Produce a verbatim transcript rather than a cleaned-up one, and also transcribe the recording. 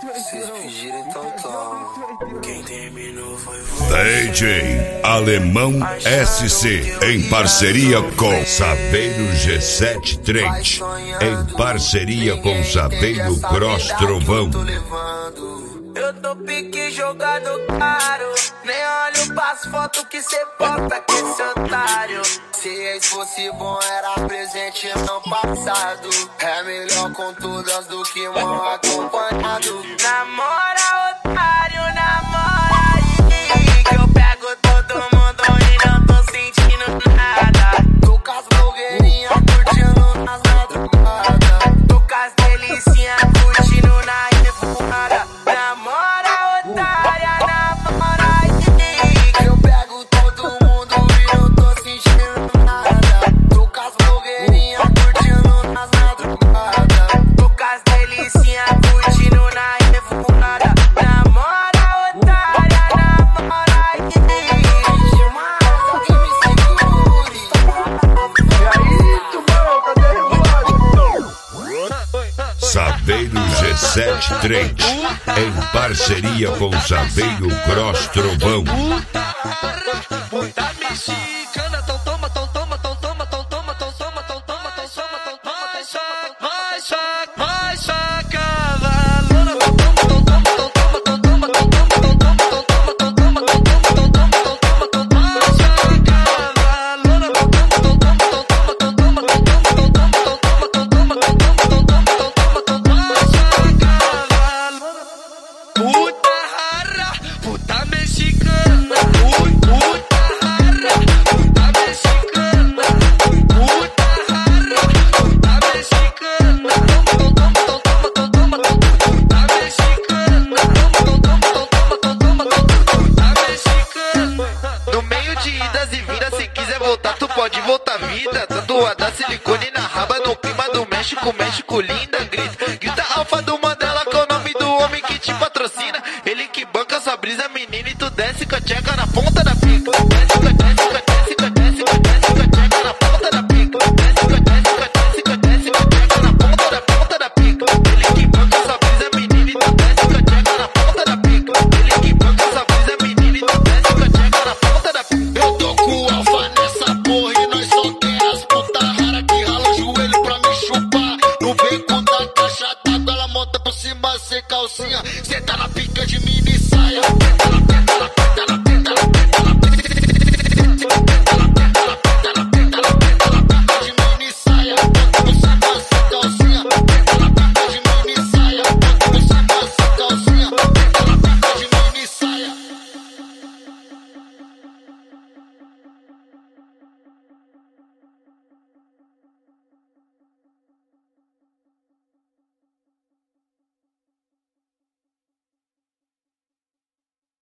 Se pedir então toma. Quem terminou foi você. D J Alemão S C em parceria com Saveiro G sete Trent, em parceria com Saveiro Cross Trovão. Eu tô pique jogado caro, nem olho pras fotos que cê bota que esse otário. Se ex fosse bom era presente não passado. É melhor com todas do que mal acompanhado. Namora otário, namora aí, que eu pego todo mundo e não tô sentindo nada. Tô com as blogueirinhas curtindo nas madrugadas. Tô com as delicinhas curtindo na revoada. Namora otária, namora aí, que eu pego todo mundo e não tô sentindo nada. Tô com as blogueirinhas curtindo nas madrugadas. Tô com as delicinhas curtindo na revoada. Namora otária, namora aí. Mas alguém me segure. E aí, tubarão, cadê o Saveiro G sete Trent, em parceria com Saveiro Cross Trovão. Puta mexicana, tão toma, tão toma, tão toma, tão toma, tão toma, tão toma, tão toma, tão toma, vai chaca, vai chaca, vai chaca, valona, tão toma, tão toma, tão toma, tão toma, tão toma, tão toma, tão toma, tão toma, tão toma, tão toma, tão toma, tão toma, vai chaca, valona, tão toma, tão toma, tão toma, tão toma, tão toma, tão toma, tão toma, tão toma, tão toma, tão toma, tão toma, vai chaca, valona. Puta rara, puta mexicana, puta rara, puta mexicana, puta rara, puta mexicana, toma, toma, toma, toma, toma, puta mexicana, toma, toma, toma, toma, puta mexicana. No meio de idas e vindas, se quiser voltar, tu pode voltar vida. Tatuada silicone na raba, no clima do México, México linda, grita, grita alfa do Mandela, que é o nome do homem que te patrocina. Ele que banca sua brisa, menina, e tu desce com a tcheca na ponta da pica. Desce com a desce com a desce com a desce com a desce com a tcheca na ponta da pica. Desce com a desce com a desce com a desce com a tcheca na ponta da ponta da pica. Ele que banca sua brisa, menina, e tu desce com a tcheca na ponta da pica. Ele que banca sua brisa, menina, e tu desce com a tcheca na ponta da pica. Eu tô com o alfa nessa porra e nós só quer as puta rara que rala o joelho pra me chupar. No beco da caixa d'água ela monta por cima sem calcinha. Cê tá na pica de mini saia, cê tá na pica, tá na pica.